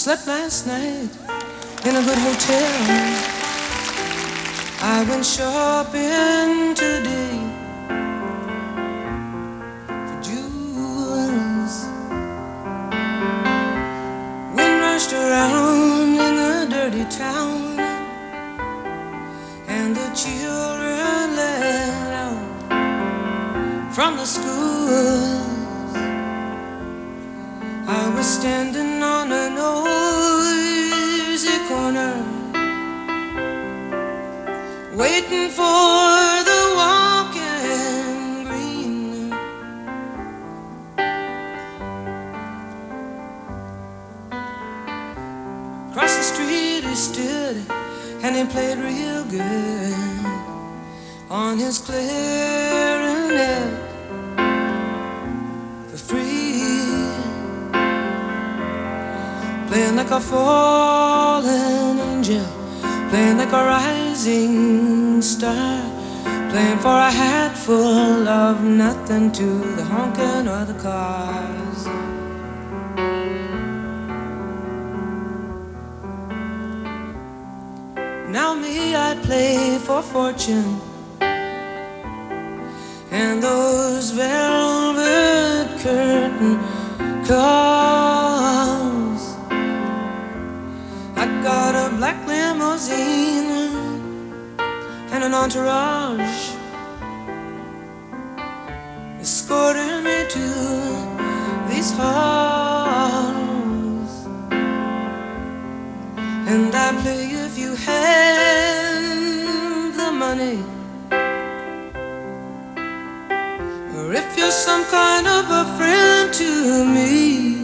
slept last night in a good hotel. I went shopping today for jewels. Wind rushed around in the dirty town, and the children let out from the schools. I was standing on a noisy corner, waiting for the walking green. Across the street he stood, and he played real good on his clarinet for free, playing like a fallen angel, playing like a rising star, playing for a hat full of nothing to the honking of the cars. Now me, I'd play for fortune and those velvet curtain calls. I got a black limousine and an entourage escorting me to these halls, and I play if you have the money, or if you're some kind of a friend to me.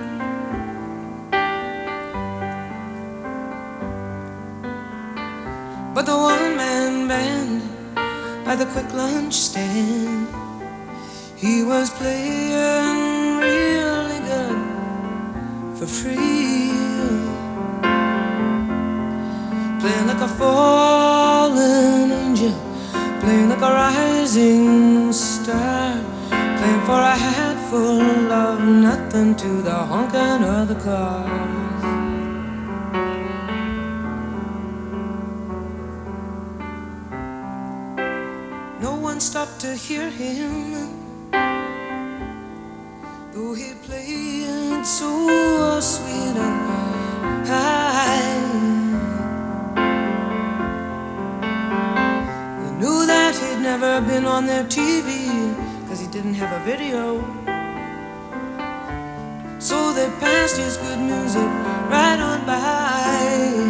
But the one-man band by the quick lunch stand, he was playing really good for free, playing like a fallen angel, playing like a rising star, playing for a hat full of nothing to the honking of the cars. No one stopped to hear him, though he played so sweet and high. They knew that he'd never been on their TV, 'cause he didn't have a video. So they passed his good music right on by.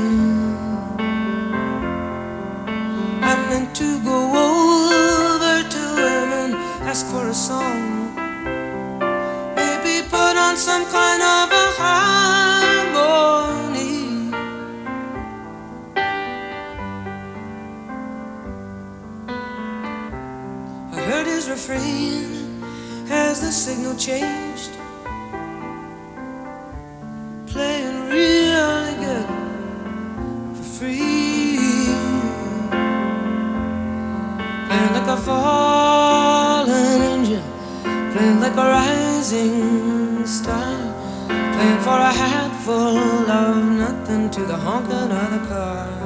I meant to go over to him and ask for a song, maybe put on some kind of a harmony. I heard his refrain as the signal changed, playing really good for free, playing like a fallen angel, playing like a rising star, playing for a hat full of nothing to the honking of the car.